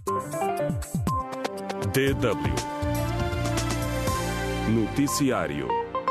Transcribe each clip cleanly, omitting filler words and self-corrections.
DW Noticiário.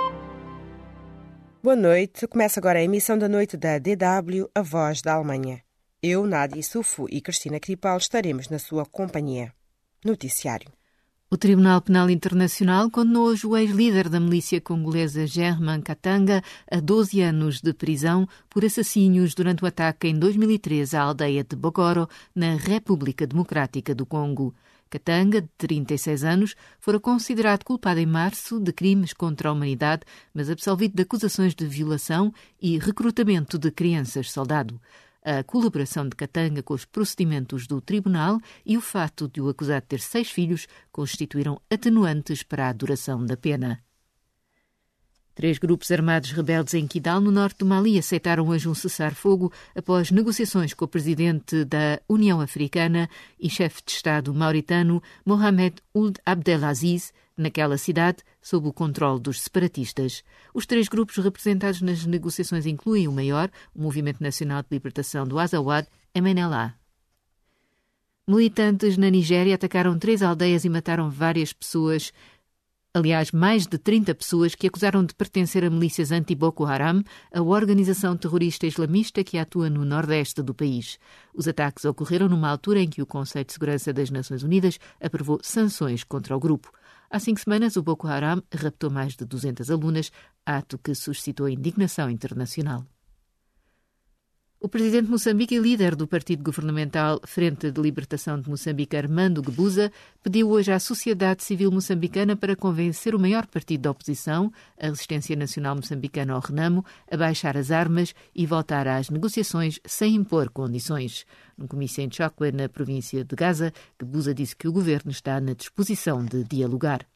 Boa noite. Começa agora a emissão da noite da DW, a voz da Alemanha. Eu, Nádia Issufo e Cristina Cripal estaremos na sua companhia. Noticiário. O Tribunal Penal Internacional condenou hoje o ex-líder da milícia congolesa Germain Katanga a 12 anos de prisão por assassínios durante o ataque em 2013 à aldeia de Bogoro, na República Democrática do Congo. Katanga, de 36 anos, fora considerado culpado em março de crimes contra a humanidade, mas absolvido de acusações de violação e recrutamento de crianças-soldado. A colaboração de Katanga com os procedimentos do tribunal e o fato de o acusado ter 6 filhos constituíram atenuantes para a duração da pena. 3 grupos armados rebeldes em Kidal, no norte do Mali, aceitaram hoje um cessar-fogo após negociações com o presidente da União Africana e chefe de Estado mauritano Mohamed Ould Abdelaziz, naquela cidade, sob o controle dos separatistas. Os 3 grupos representados nas negociações incluem o maior, o Movimento Nacional de Libertação do Azawad, MNLA. Militantes na Nigéria atacaram 3 aldeias e mataram várias pessoas. Aliás, mais de 30 pessoas que acusaram de pertencer a milícias anti-Boko Haram, a organização terrorista islamista que atua no nordeste do país. Os ataques ocorreram numa altura em que o Conselho de Segurança das Nações Unidas aprovou sanções contra o grupo. Há 5 semanas, o Boko Haram raptou mais de 200 alunas, ato que suscitou indignação internacional. O presidente de Moçambique e líder do partido governamental Frente de Libertação de Moçambique, Armando Guebuza, pediu hoje à sociedade civil moçambicana para convencer o maior partido da oposição, a Resistência Nacional Moçambicana, ao Renamo, a baixar as armas e voltar às negociações sem impor condições. Num comício em Chokwe, na província de Gaza, Guebuza disse que o governo está na disposição de dialogar.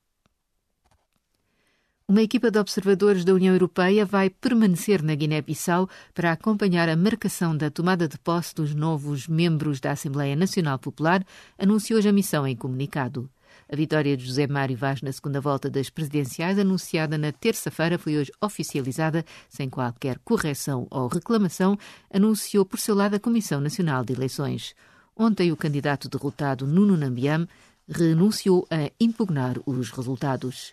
Uma equipa de observadores da União Europeia vai permanecer na Guiné-Bissau para acompanhar a marcação da tomada de posse dos novos membros da Assembleia Nacional Popular, anunciou hoje a missão em comunicado. A vitória de José Mário Vaz na segunda volta das presidenciais, anunciada na terça-feira, foi hoje oficializada sem qualquer correção ou reclamação, anunciou por seu lado a Comissão Nacional de Eleições. Ontem, o candidato derrotado, Nuno Nambiam, renunciou a impugnar os resultados.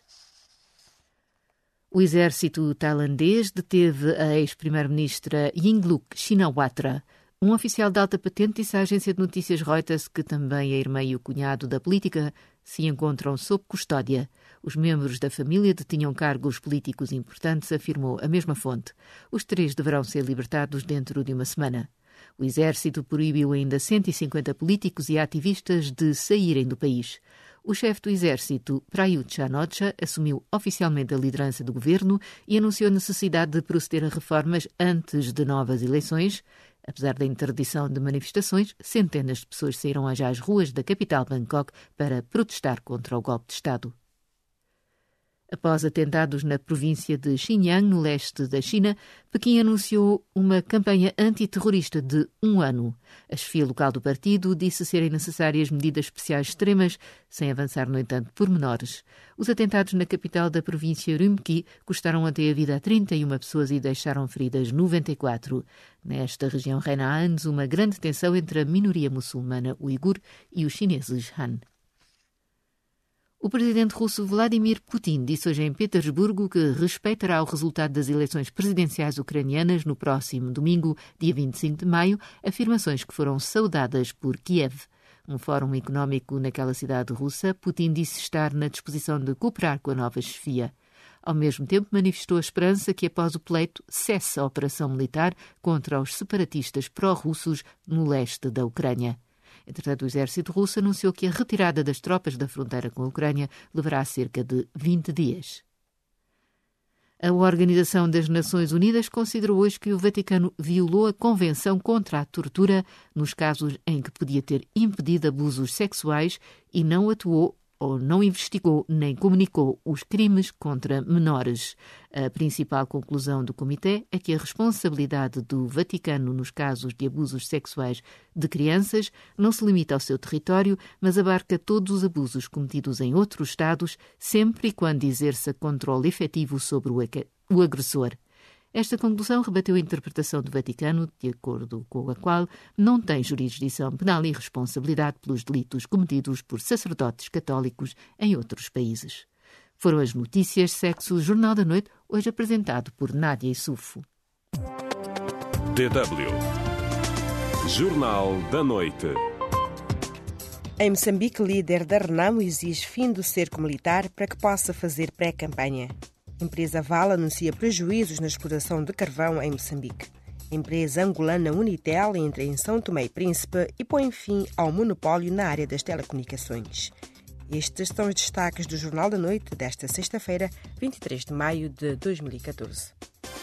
O exército tailandês deteve a ex-primeira-ministra Yingluck Shinawatra. Um oficial de alta patente disse à agência de notícias Reuters que também a irmã e o cunhado da política se encontram sob custódia. Os membros da família detinham cargos políticos importantes, afirmou a mesma fonte. Os 3 deverão ser libertados dentro de uma semana. O exército proibiu ainda 150 políticos e ativistas de saírem do país. O chefe do exército, Prayut Chan-o-cha, assumiu oficialmente a liderança do governo e anunciou a necessidade de proceder a reformas antes de novas eleições. Apesar da interdição de manifestações, centenas de pessoas saíram hoje às ruas da capital Bangkok para protestar contra o golpe de Estado. Após atentados na província de Xinjiang, no leste da China, Pequim anunciou uma campanha antiterrorista de 1 ano. A chefia local do partido disse serem necessárias medidas especiais extremas, sem avançar, no entanto, pormenores. Os atentados na capital da província Urumqi custaram ontem a vida a 31 pessoas e deixaram feridas 94. Nesta região reina há anos uma grande tensão entre a minoria muçulmana uigur e os chineses Han. O presidente russo Vladimir Putin disse hoje em Petersburgo que respeitará o resultado das eleições presidenciais ucranianas no próximo domingo, dia 25 de maio, afirmações que foram saudadas por Kiev. Num fórum económico naquela cidade russa, Putin disse estar na disposição de cooperar com a nova chefia. Ao mesmo tempo, manifestou a esperança que, após o pleito, cesse a operação militar contra os separatistas pró-russos no leste da Ucrânia. Entretanto, o exército russo anunciou que a retirada das tropas da fronteira com a Ucrânia levará cerca de 20 dias. A Organização das Nações Unidas considerou hoje que o Vaticano violou a Convenção contra a Tortura nos casos em que podia ter impedido abusos sexuais e não atuou ou não investigou nem comunicou os crimes contra menores. A principal conclusão do Comitê é que a responsabilidade do Vaticano nos casos de abusos sexuais de crianças não se limita ao seu território, mas abarca todos os abusos cometidos em outros Estados, sempre e quando exerça controle efetivo sobre o agressor. Esta conclusão rebateu a interpretação do Vaticano, de acordo com a qual não tem jurisdição penal e responsabilidade pelos delitos cometidos por sacerdotes católicos em outros países. Foram as notícias, segue-se o Jornal da Noite, hoje apresentado por Nádia Issoufo. DW Jornal da Noite. Em Moçambique, líder da Renamo exige fim do cerco militar para que possa fazer pré-campanha. A empresa Vale anuncia prejuízos na exploração de carvão em Moçambique. A empresa angolana Unitel entra em São Tomé e Príncipe e põe fim ao monopólio na área das telecomunicações. Estes são os destaques do Jornal da Noite desta sexta-feira, 23 de maio de 2014.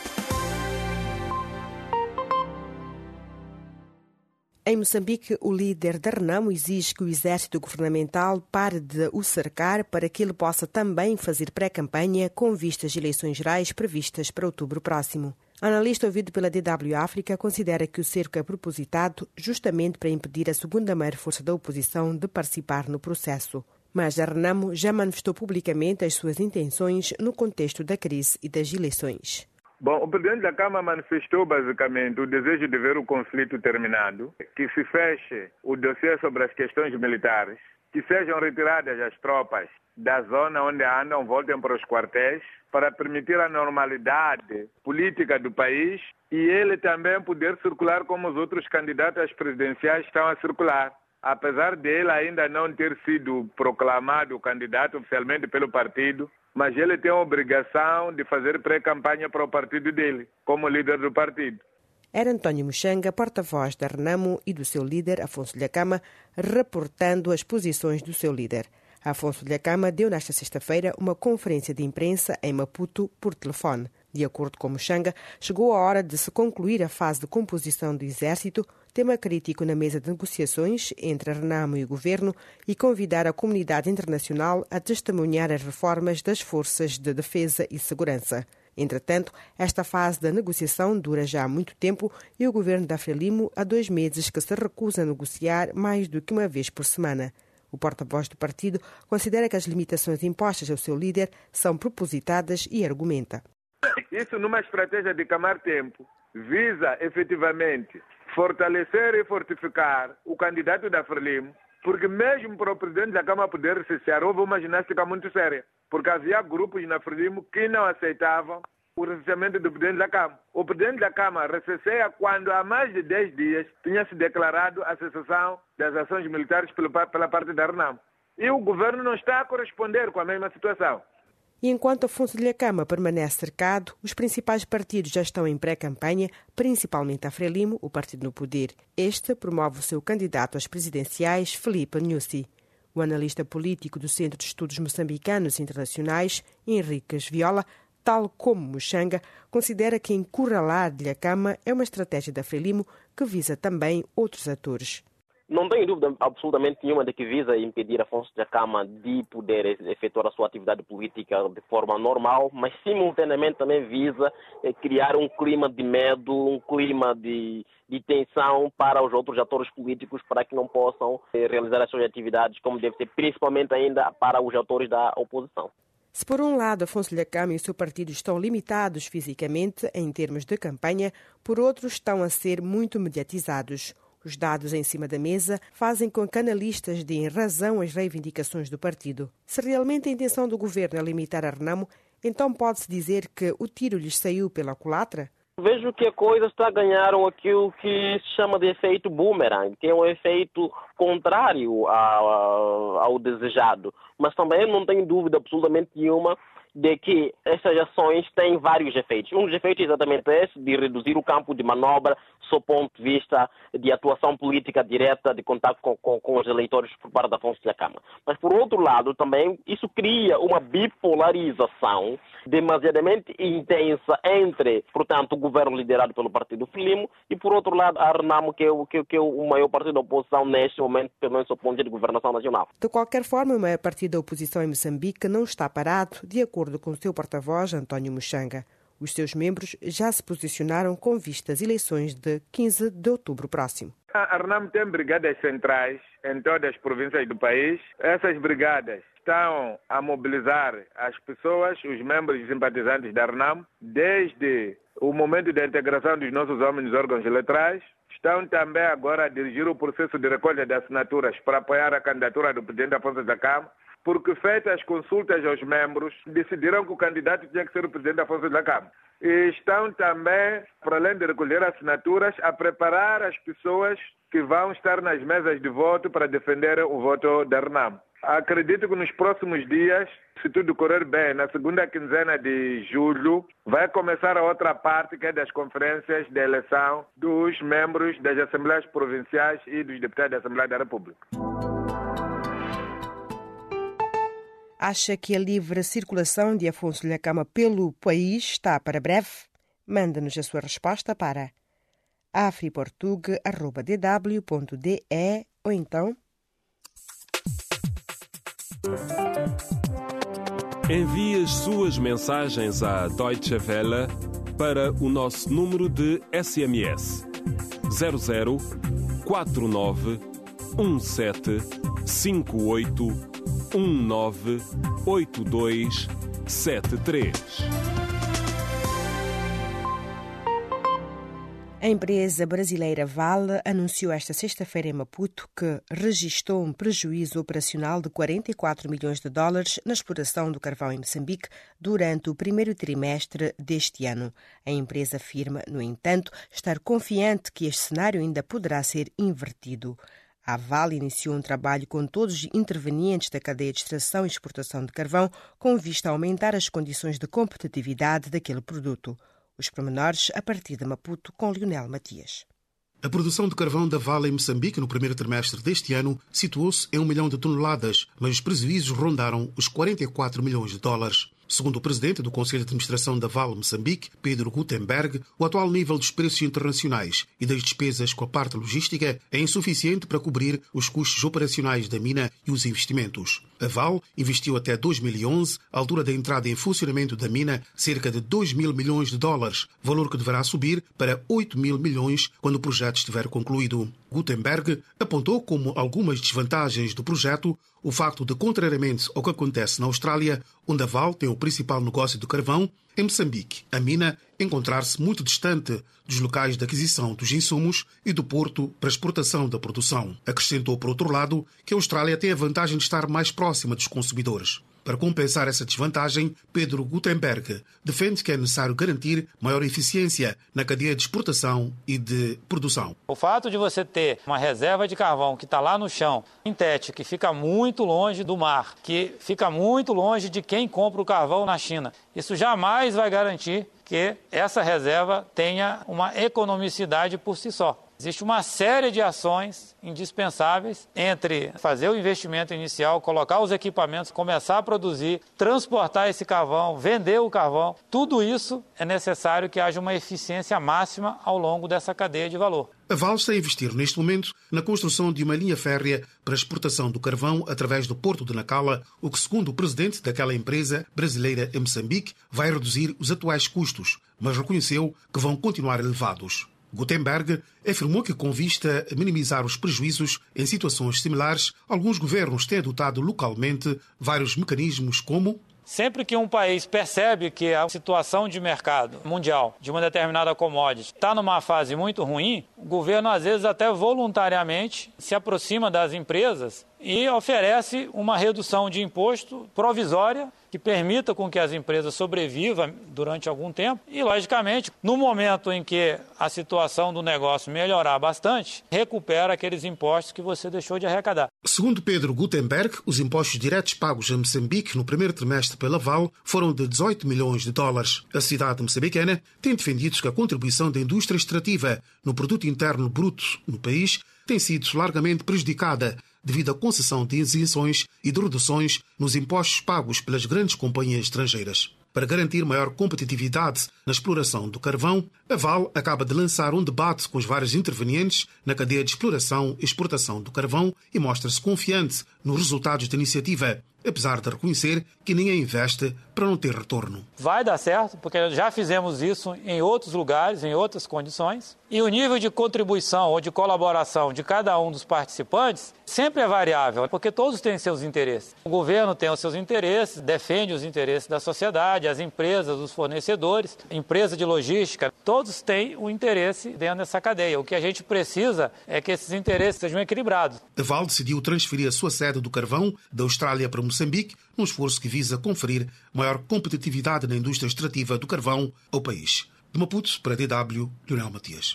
Em Moçambique, o líder da Renamo exige que o exército governamental pare de o cercar para que ele possa também fazer pré-campanha com vistas às eleições gerais previstas para outubro próximo. O analista ouvido pela DW África considera que o cerco é propositado justamente para impedir a segunda maior força da oposição de participar no processo. Mas a Renamo já manifestou publicamente as suas intenções no contexto da crise e das eleições. Bom, o presidente da Câmara manifestou basicamente o desejo de ver o conflito terminado, que se feche o dossiê sobre as questões militares, que sejam retiradas as tropas da zona onde andam, voltem para os quartéis, para permitir a normalidade política do país e ele também poder circular como os outros candidatos às presidenciais estão a circular. Apesar dele ainda não ter sido proclamado candidato oficialmente pelo partido, mas ele tem a obrigação de fazer pré-campanha para o partido dele, como líder do partido. Era António Muxanga, porta-voz da Renamo e do seu líder, Afonso Dhlakama, reportando as posições do seu líder. Afonso Dhlakama deu nesta sexta-feira uma conferência de imprensa em Maputo por telefone. De acordo com Muxanga, chegou a hora de se concluir a fase de composição do exército, tema crítico na mesa de negociações entre a Renamo e o governo, e convidar a comunidade internacional a testemunhar as reformas das forças de defesa e segurança. Entretanto, esta fase da negociação dura já há muito tempo e o governo da Frelimo há 2 meses que se recusa a negociar mais do que uma vez por semana. O porta-voz do partido considera que as limitações impostas ao seu líder são propositadas e argumenta. Isso, numa estratégia de queimar tempo, visa efetivamente fortalecer e fortificar o candidato da Frelimo, porque mesmo para o presidente da Câmara poder recessar, houve uma ginástica muito séria, porque havia grupos na Frelimo que não aceitavam o recessamento do presidente da Câmara. O presidente da Câmara recesseia quando há mais de 10 dias tinha se declarado a cessação das ações militares pela parte da Renamo. E o governo não está a corresponder com a mesma situação. E enquanto Afonso Dhlakama permanece cercado, os principais partidos já estão em pré-campanha, principalmente a Frelimo, o partido no poder. Este promove o seu candidato às presidenciais, Filipe Nyusi. O analista político do Centro de Estudos Moçambicanos Internacionais, Henriques Viola, tal como Muxanga, considera que encurralar Dhlakama é uma estratégia da Frelimo que visa também outros atores. Não tenho dúvida absolutamente nenhuma de que visa impedir Afonso Dhlakama de poder efetuar a sua atividade política de forma normal, mas simultaneamente também visa criar um clima de medo, um clima de tensão para os outros atores políticos para que não possam realizar as suas atividades como deve ser, principalmente ainda para os atores da oposição. Se por um lado Afonso Dhlakama e o seu partido estão limitados fisicamente em termos de campanha, por outro estão a ser muito mediatizados. Os dados em cima da mesa fazem com que analistas deem razão às reivindicações do partido. Se realmente a intenção do governo é limitar a Renamo, então pode-se dizer que o tiro lhes saiu pela culatra? Vejo que a coisa está a ganhar aquilo que se chama de efeito boomerang, que é um efeito contrário ao desejado. Mas também não tenho dúvida absolutamente nenhuma de que essas ações têm vários efeitos. Um dos efeitos é exatamente esse, de reduzir o campo de manobra, sob ponto de vista de atuação política direta, de contato com os eleitores por parte da Afonso Dhlakama. Mas, por outro lado, também isso cria uma bipolarização demasiadamente intensa entre, portanto, o governo liderado pelo partido Frelimo e, por outro lado, a Renamo, que é o maior partido da oposição neste momento, pelo menos sob ponto de vista de governação nacional. De qualquer forma, o maior partido da oposição em Moçambique não está parado, de acordo com o seu porta-voz, António Muxanga. Os seus membros já se posicionaram com vista às eleições de 15 de outubro próximo. A Renamo tem brigadas centrais em todas as províncias do país. Essas brigadas estão a mobilizar as pessoas, os membros e simpatizantes da Renamo, desde o momento da integração dos nossos homens nos órgãos eleitorais. Estão também agora a dirigir o processo de recolha de assinaturas para apoiar a candidatura do presidente Afonso Dhlakama, porque feitas as consultas aos membros, decidiram que o candidato tinha que ser o presidente Afonso Dhlakama. E estão também, para além de recolher assinaturas, a preparar as pessoas que vão estar nas mesas de voto para defender o voto da RENAMO. Acredito que nos próximos dias, se tudo correr bem, na segunda quinzena de julho, vai começar a outra parte, que é das conferências de eleição dos membros das Assembleias Provinciais e dos deputados da Assembleia da República. Acha que a livre circulação de Afonso Dhlakama pelo país está para breve? Manda-nos a sua resposta para afriportug@dw.de ou então Envie as suas mensagens à Deutsche Welle para o nosso número de SMS 00 49 17 58 19 82 73. A empresa brasileira Vale anunciou esta sexta-feira em Maputo que registrou um prejuízo operacional de 44 milhões de dólares na exploração do carvão em Moçambique durante o primeiro trimestre deste ano. A empresa afirma, no entanto, estar confiante que este cenário ainda poderá ser invertido. A Vale iniciou um trabalho com todos os intervenientes da cadeia de extração e exportação de carvão com vista a aumentar as condições de competitividade daquele produto. Os pormenores a partir de Maputo com Lionel Matias. A produção de carvão da Vale em Moçambique no primeiro trimestre deste ano situou-se em 1 milhão de toneladas, mas os prejuízos rondaram os 44 milhões de dólares. Segundo o presidente do Conselho de Administração da Vale Moçambique, Pedro Gutenberg, o atual nível dos preços internacionais e das despesas com a parte logística é insuficiente para cobrir os custos operacionais da mina e os investimentos. A Vale investiu até 2011, à altura da entrada em funcionamento da mina, cerca de 2 mil milhões de dólares, valor que deverá subir para 8 mil milhões quando o projeto estiver concluído. Gutenberg apontou como algumas desvantagens do projeto o facto de, contrariamente ao que acontece na Austrália, onde a Vale tem o principal negócio de carvão, em Moçambique, a mina encontrar-se muito distante dos locais de aquisição dos insumos e do porto para exportação da produção. Acrescentou, por outro lado, que a Austrália tem a vantagem de estar mais próxima dos consumidores. Para compensar essa desvantagem, Pedro Gutenberg defende que é necessário garantir maior eficiência na cadeia de exportação e de produção. O fato de você ter uma reserva de carvão que está lá no chão, em Tete, que fica muito longe do mar, que fica muito longe de quem compra o carvão na China, isso jamais vai garantir que essa reserva tenha uma economicidade por si só. Existe uma série de ações indispensáveis entre fazer o investimento inicial, colocar os equipamentos, começar a produzir, transportar esse carvão, vender o carvão. Tudo isso é necessário que haja uma eficiência máxima ao longo dessa cadeia de valor. A Vale está a investir neste momento na construção de uma linha férrea para a exportação do carvão através do Porto de Nacala, o que, segundo o presidente daquela empresa brasileira em Moçambique, vai reduzir os atuais custos, mas reconheceu que vão continuar elevados. Gutenberg afirmou que, com vista a minimizar os prejuízos em situações similares, alguns governos têm adotado localmente vários mecanismos como: sempre que um país percebe que a situação de mercado mundial de uma determinada commodity está numa fase muito ruim, o governo, às vezes, até voluntariamente se aproxima das empresas e oferece uma redução de imposto provisória que permita com que as empresas sobrevivam durante algum tempo e, logicamente, no momento em que a situação do negócio melhorar bastante, recupera aqueles impostos que você deixou de arrecadar. Segundo Pedro Gutenberg, os impostos diretos pagos a Moçambique no primeiro trimestre pela Vale foram de 18 milhões de dólares. A cidade moçambicana tem defendido que a contribuição da indústria extrativa no produto interno bruto no país tem sido largamente prejudicada devido à concessão de isenções e de reduções nos impostos pagos pelas grandes companhias estrangeiras. Para garantir maior competitividade na exploração do carvão, a Vale acaba de lançar um debate com os vários intervenientes na cadeia de exploração e exportação do carvão e mostra-se confiante nos resultados da iniciativa. apesar de reconhecer que ninguém investe para não ter retorno. Vai dar certo, porque já fizemos isso em outros lugares, em outras condições. E o nível de contribuição ou de colaboração de cada um dos participantes sempre é variável, porque todos têm seus interesses. O governo tem os seus interesses, defende os interesses da sociedade, as empresas, os fornecedores, empresa de logística, todos têm um interesse dentro dessa cadeia. O que a gente precisa é que esses interesses sejam equilibrados. A Vale decidiu transferir a sua sede do carvão da Austrália para Moçambique, num esforço que visa conferir maior competitividade na indústria extrativa do carvão ao país. De Maputo, para a DW, Leonel Matias.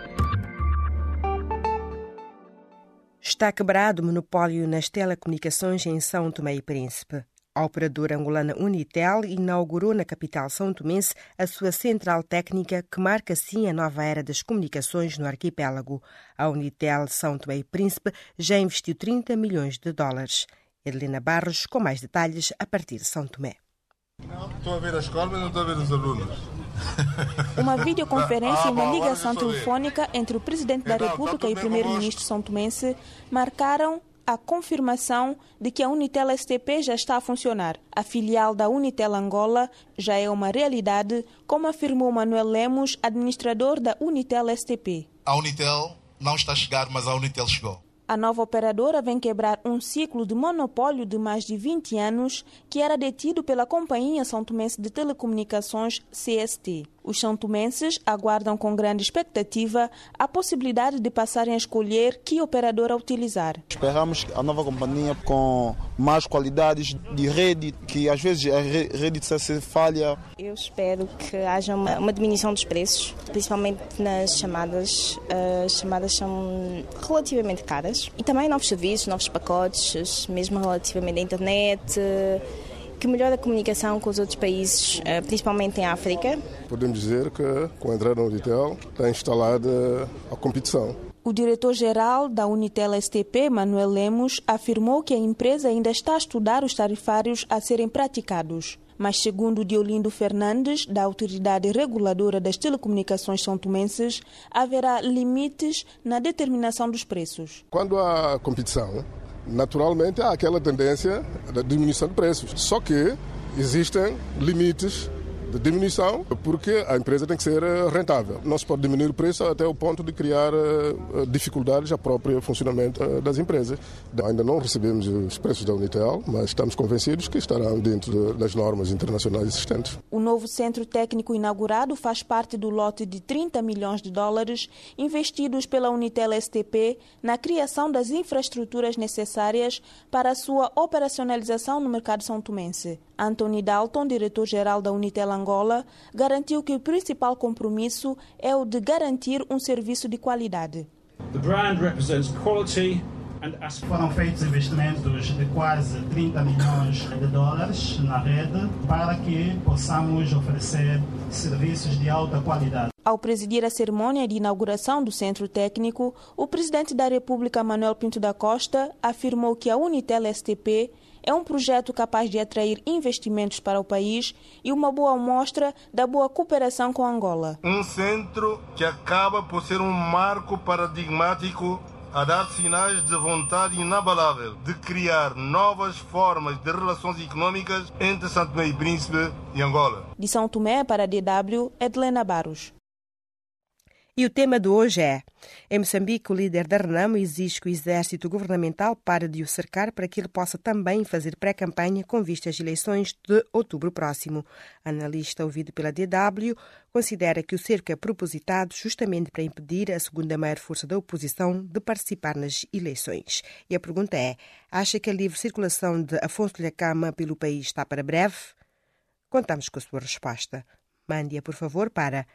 Está quebrado o monopólio nas telecomunicações em São Tomé e Príncipe. A operadora angolana Unitel inaugurou na capital são-tomense a sua central técnica, que marca assim a nova era das comunicações no arquipélago. A Unitel São Tomé e Príncipe já investiu 30 milhões de dólares. Helena Barros, com mais detalhes a partir de São Tomé. Estou a ver a escola, mas não estou a ver os alunos. Uma videoconferência e uma ligação telefônica entre o Presidente da República e o Primeiro-Ministro são-tomense marcaram a confirmação de que a Unitel STP já está a funcionar. A filial da Unitel Angola já é uma realidade, como afirmou Manuel Lemos, administrador da Unitel STP. A Unitel não está a chegar, mas a Unitel chegou. A nova operadora vem quebrar um ciclo de monopólio de mais de 20 anos que era detido pela Companhia São-Tomense de Telecomunicações, CST. Os são-tomenses aguardam com grande expectativa a possibilidade de passarem a escolher que operadora utilizar. Esperamos a nova companhia com mais qualidades de rede, que às vezes a rede de CST falha. Eu espero que haja uma diminuição dos preços, principalmente nas chamadas. As chamadas são relativamente caras. E também novos serviços, novos pacotes, mesmo relativamente à internet, que melhora a comunicação com os outros países, principalmente em África. Podemos dizer que, com a entrada da Unitel, está instalada a competição. O diretor-geral da Unitel STP, Manuel Lemos, afirmou que a empresa ainda está a estudar os tarifários a serem praticados. Mas, segundo Diolindo Fernandes, da Autoridade Reguladora das Telecomunicações são-tomenses, haverá limites na determinação dos preços. Quando há competição, naturalmente há aquela tendência da diminuição de preços. Só que existem limites de diminuição, porque a empresa tem que ser rentável. Não se pode diminuir o preço até o ponto de criar dificuldades ao próprio funcionamento das empresas. Ainda não recebemos os preços da Unitel, mas estamos convencidos que estarão dentro das normas internacionais existentes. O novo centro técnico inaugurado faz parte do lote de 30 milhões de dólares investidos pela Unitel STP na criação das infraestruturas necessárias para a sua operacionalização no mercado são-tomense. Anthony Dalton, diretor-geral da Unitel Angola, garantiu que o principal compromisso é o de garantir um serviço de qualidade. Foram feitos investimentos de quase 30 milhões de dólares na rede para que possamos oferecer serviços de alta qualidade. Ao presidir a cerimônia de inauguração do centro técnico, o Presidente da República, Manuel Pinto da Costa, afirmou que a Unitel STP é um projeto capaz de atrair investimentos para o país e uma boa amostra da boa cooperação com Angola. Um centro que acaba por ser um marco paradigmático a dar sinais de vontade inabalável de criar novas formas de relações econômicas entre São Tomé e Príncipe e Angola. De São Tomé para a DW, Helena Barros. E o tema de hoje é: em Moçambique, o líder da Renamo exige que o exército governamental pare de o cercar para que ele possa também fazer pré-campanha com vista às eleições de outubro próximo. Analista ouvido pela DW considera que o cerco é propositado justamente para impedir a segunda maior força da oposição de participar nas eleições. E a pergunta é: acha que a livre circulação de Afonso Dhlakama pelo país está para breve? Contamos com a sua resposta. Mande-a, por favor, para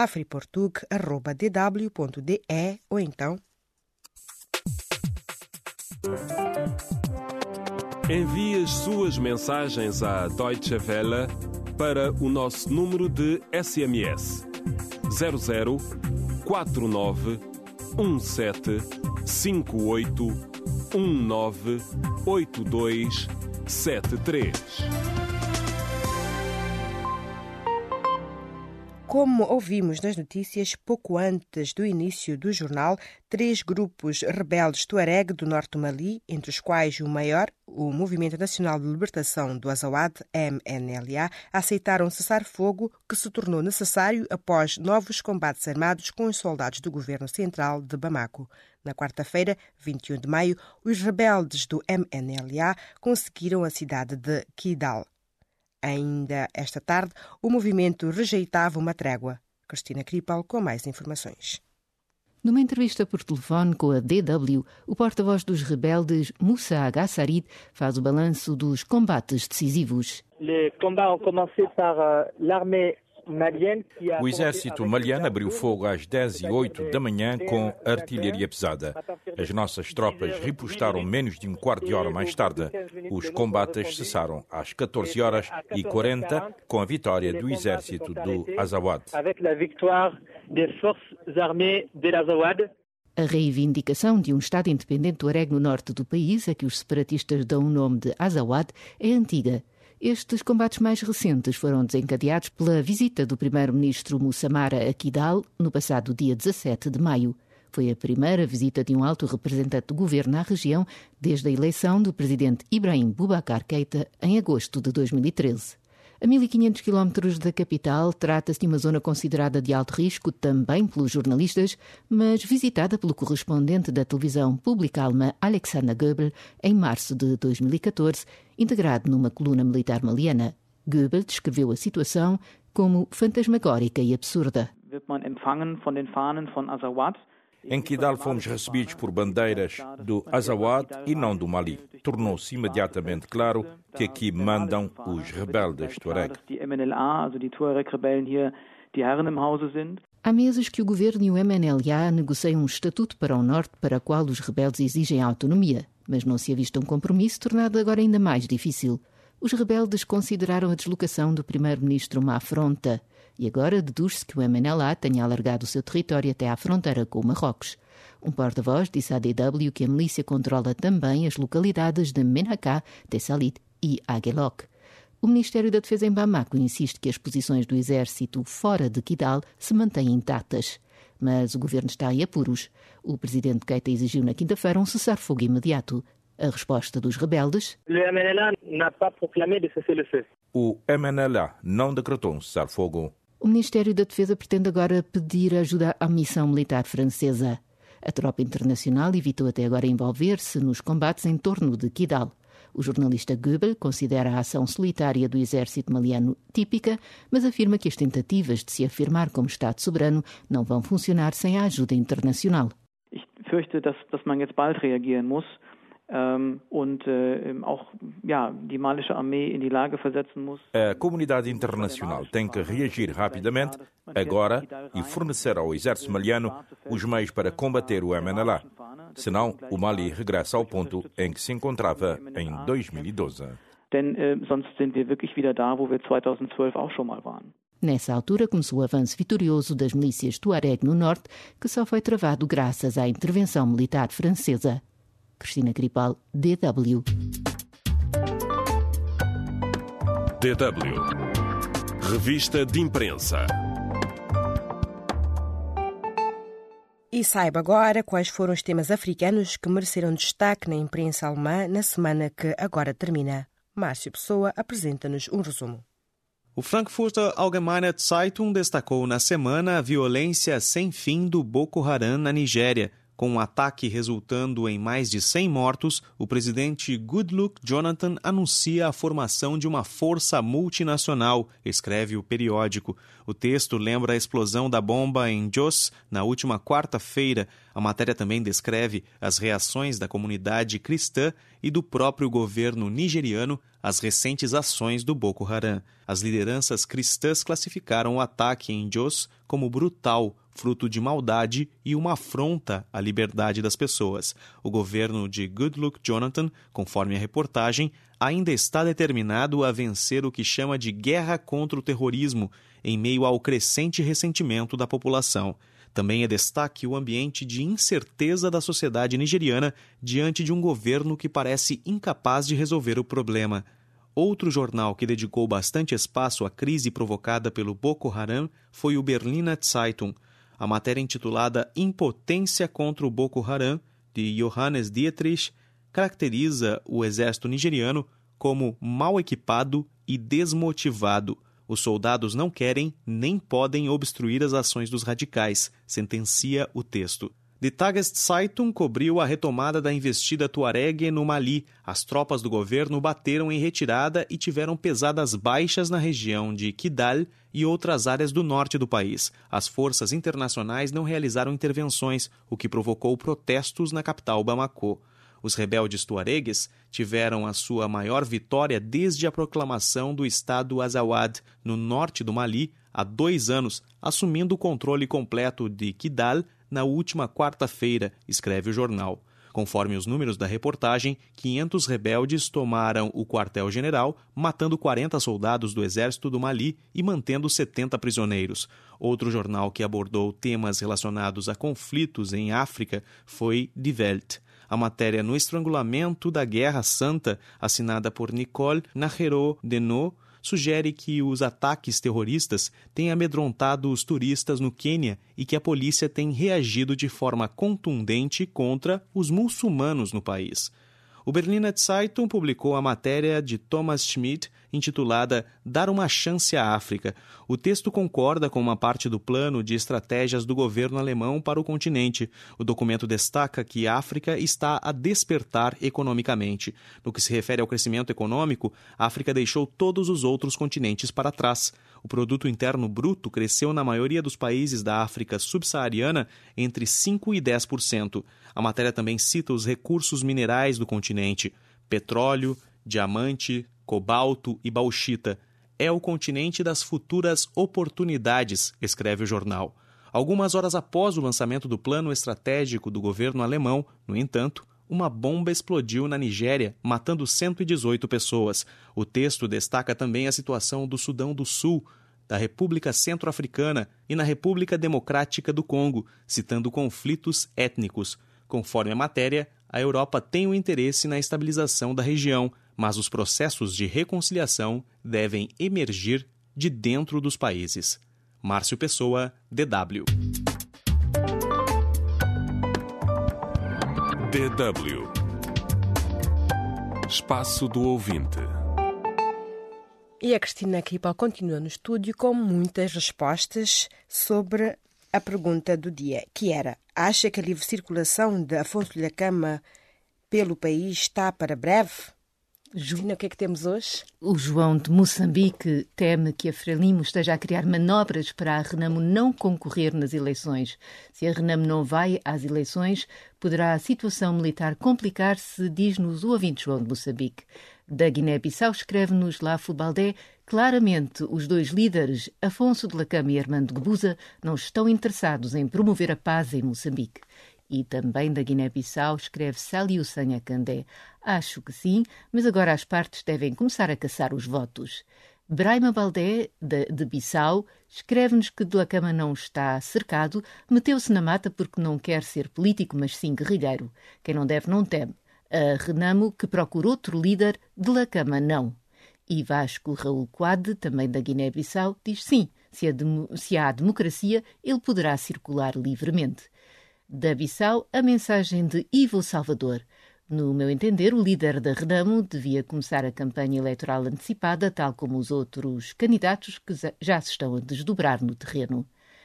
afriportug@dw.de ou então envie as suas mensagens à Deutsche Welle para o nosso número de SMS 00 49 17 58 19 82 73. Como ouvimos nas notícias, pouco antes do início do jornal, 3 grupos rebeldes tuareg do norte do Mali, entre os quais o maior, o Movimento Nacional de Libertação do Azawad, MNLA, aceitaram cessar-fogo que se tornou necessário após novos combates armados com os soldados do governo central de Bamako. Na quarta-feira, 21 de maio, os rebeldes do MNLA conseguiram a cidade de Kidal. Ainda esta tarde, o movimento rejeitava uma trégua. Cristina Kripal com mais informações. Numa entrevista por telefone com a DW, o porta-voz dos rebeldes, Moussa Agassarid, faz o balanço dos combates decisivos. O exército maliano abriu fogo às 10h08 da manhã com artilharia pesada. As nossas tropas repostaram menos de um quarto de hora mais tarde. Os combates cessaram às 14h40 com a vitória do exército do Azawad. A reivindicação de um Estado independente tuareg no norte do país, a que os separatistas dão o nome de Azawad, é antiga. Estes combates mais recentes foram desencadeados pela visita do primeiro-ministro Moussa Mara a Kidal no passado dia 17 de maio. Foi a primeira visita de um alto representante do governo à região desde a eleição do presidente Ibrahim Boubacar Keïta em agosto de 2013. A 1.500 quilómetros da capital, trata-se de uma zona considerada de alto risco também pelos jornalistas, mas visitada pelo correspondente da televisão pública alemã Alexander Goebel em março de 2014, integrado numa coluna militar maliana. Goebel descreveu a situação como fantasmagórica e absurda. Em Kidal fomos recebidos por bandeiras do Azawad e não do Mali. Tornou-se imediatamente claro que aqui mandam os rebeldes tuareg. Há meses que o governo e o MNLA negociam um estatuto para o norte para o qual os rebeldes exigem autonomia, mas não se avista um compromisso tornado agora ainda mais difícil. Os rebeldes consideraram a deslocação do primeiro-ministro uma afronta. E agora deduz-se que o MNLA tenha alargado o seu território até à fronteira com o Marrocos. Um porta-voz disse à DW que a milícia controla também as localidades de Menaka, Tessalit e Aguelok. O Ministério da Defesa em Bamako insiste que as posições do exército fora de Kidal se mantêm intactas. Mas o governo está em apuros. O presidente Keïta exigiu na quinta-feira um cessar-fogo imediato. A resposta dos rebeldes? O MNLA não decretou um cessar-fogo. O Ministério da Defesa pretende agora pedir ajuda à missão militar francesa. A tropa internacional evitou até agora envolver-se nos combates em torno de Kidal. O jornalista Goebel considera a ação solitária do exército maliano típica, mas afirma que as tentativas de se afirmar como Estado soberano não vão funcionar sem a ajuda internacional. Ich fürchte, dass man jetzt bald reagieren muss. Die malische Armee in die Lage versetzen muss. A comunidade internacional tem que reagir rapidamente, agora, e fornecer ao exército maliano os meios para combater o MNLA. Senão, o Mali regressa ao ponto em que se encontrava em 2012. Denn sonst sind wir wirklich wieder da, wo wir 2012 auch schon mal waren. Nessa altura começou o avanço vitorioso das milícias tuareg no norte, que só foi travado graças à intervenção militar francesa. Cristina Kripal, DW. DW. Revista de Imprensa. E saiba agora quais foram os temas africanos que mereceram destaque na imprensa alemã na semana que agora termina. Márcio Pessoa apresenta-nos um resumo. O Frankfurter Allgemeine Zeitung destacou na semana a violência sem fim do Boko Haram na Nigéria. Com um ataque resultando em mais de 100 mortos, o presidente Goodluck Jonathan anuncia a formação de uma força multinacional, escreve o periódico. O texto lembra a explosão da bomba em Jos na última quarta-feira. A matéria também descreve as reações da comunidade cristã e do próprio governo nigeriano às recentes ações do Boko Haram. As lideranças cristãs classificaram o ataque em Jos como brutal, fruto de maldade e uma afronta à liberdade das pessoas. O governo de Goodluck Jonathan, conforme a reportagem, ainda está determinado a vencer o que chama de guerra contra o terrorismo, em meio ao crescente ressentimento da população. Também é destaque o ambiente de incerteza da sociedade nigeriana diante de um governo que parece incapaz de resolver o problema. Outro jornal que dedicou bastante espaço à crise provocada pelo Boko Haram foi o Berliner Zeitung. A matéria intitulada Impotência contra o Boko Haram, de Johannes Dietrich, caracteriza o exército nigeriano como mal equipado e desmotivado. Os soldados não querem nem podem obstruir as ações dos radicais, sentencia o texto. The Tageszeitung cobriu a retomada da investida tuareg no Mali. As tropas do governo bateram em retirada e tiveram pesadas baixas na região de Kidal e outras áreas do norte do país. As forças internacionais não realizaram intervenções, o que provocou protestos na capital Bamako. Os rebeldes tuaregues tiveram a sua maior vitória desde a proclamação do estado Azawad, no norte do Mali, há 2 anos, assumindo o controle completo de Kidal na última quarta-feira, escreve o jornal. Conforme os números da reportagem, 500 rebeldes tomaram o quartel-general, matando 40 soldados do exército do Mali e mantendo 70 prisioneiros. Outro jornal que abordou temas relacionados a conflitos em África foi Die Welt. A matéria No Estrangulamento da Guerra Santa, assinada por Nicole Nahero-Denot, sugere que os ataques terroristas têm amedrontado os turistas no Quênia e que a polícia tem reagido de forma contundente contra os muçulmanos no país. O Berliner Zeitung publicou a matéria de Thomas Schmidt, intitulada Dar uma Chance à África. O texto concorda com uma parte do plano de estratégias do governo alemão para o continente. O documento destaca que a África está a despertar economicamente. No que se refere ao crescimento econômico, a África deixou todos os outros continentes para trás. O produto interno bruto cresceu na maioria dos países da África subsaariana entre 5% e 10%. A matéria também cita os recursos minerais do continente: petróleo, diamante, cobalto e bauxita. É o continente das futuras oportunidades, escreve o jornal. Algumas horas após o lançamento do plano estratégico do governo alemão, no entanto, uma bomba explodiu na Nigéria, matando 118 pessoas. O texto destaca também a situação do Sudão do Sul, da República Centro-Africana e na República Democrática do Congo, citando conflitos étnicos. Conforme a matéria, a Europa tem um interesse na estabilização da região, mas os processos de reconciliação devem emergir de dentro dos países. Márcio Pessoa, DW. DW. Espaço do Ouvinte. E a Cristina Cripal continua no estúdio com muitas respostas sobre a pergunta do dia, que era: acha que a livre circulação de Afonso Dhlakama pelo país está para breve? Juliana, o que é que temos hoje? O João de Moçambique teme que a Frelimo esteja a criar manobras para a Renamo não concorrer nas eleições. Se a Renamo não vai às eleições, poderá a situação militar complicar-se, diz-nos o ouvinte João de Moçambique. Da Guiné-Bissau, escreve-nos Lafo Baldé: claramente os dois líderes, Afonso Dhlakama e Armando Guebuza, não estão interessados em promover a paz em Moçambique. E também da Guiné-Bissau, escreve Saliu Sanha Candé: acho que sim, mas agora as partes devem começar a caçar os votos. Braima Baldé, de Bissau, escreve-nos que Dhlakama não está cercado, meteu-se na mata porque não quer ser político, mas sim guerrilheiro. Quem não deve não teme. A Renamo, que procura outro líder, Dhlakama não. E Vasco Raul Quade, também da Guiné-Bissau, diz sim, se há democracia, ele poderá circular livremente. Da Bissau, a mensagem de Ivo Salvador: no meu entender, o líder da Renamo devia começar a campanha eleitoral antecipada, tal como os outros candidatos que já se estão a desdobrar no terreno.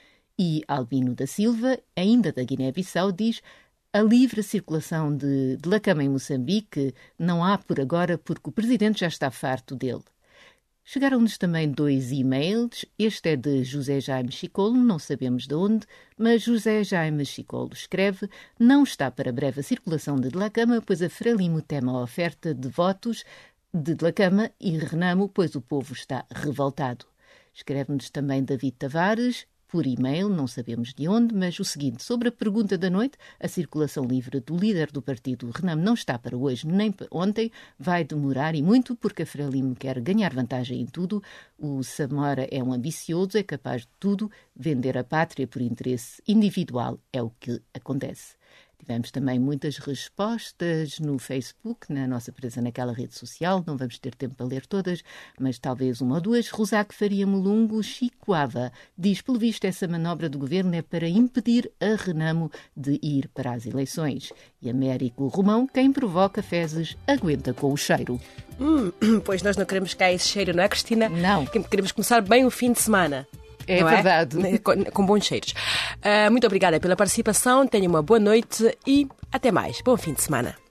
E Albino da Silva, ainda da Guiné-Bissau, diz: a livre circulação de Dhlakama em Moçambique não há por agora porque o presidente já está farto dele. Chegaram-nos também 2 e-mails. Este é de José Jaime Chicolo, não sabemos de onde, mas José Jaime Chicolo escreve: não está para breve a circulação de Dhlakama, pois a Frelimo teme a oferta de votos de Dhlakama e Renamo, pois o povo está revoltado. Escreve-nos também David Tavares, por e-mail, não sabemos de onde, mas o seguinte: sobre a pergunta da noite, a circulação livre do líder do partido Renamo não está para hoje nem para ontem, vai demorar e muito porque a Frelimo quer ganhar vantagem em tudo, o Samora é um ambicioso, é capaz de tudo, vender a pátria por interesse individual é o que acontece. Tivemos também muitas respostas no Facebook, na nossa presa naquela rede social. Não vamos ter tempo para ler todas, mas talvez uma ou duas. Rosaque Faria Molungo Chicoava diz, pelo visto, essa manobra do governo é para impedir a Renamo de ir para as eleições. E Américo Romão, quem provoca fezes, aguenta com o cheiro. Pois nós não queremos cá esse cheiro, não é, Cristina? Não. Queremos começar bem o fim de semana. É verdade. Com bons cheiros. Muito obrigada pela participação, tenha uma boa noite e até mais. Bom fim de semana.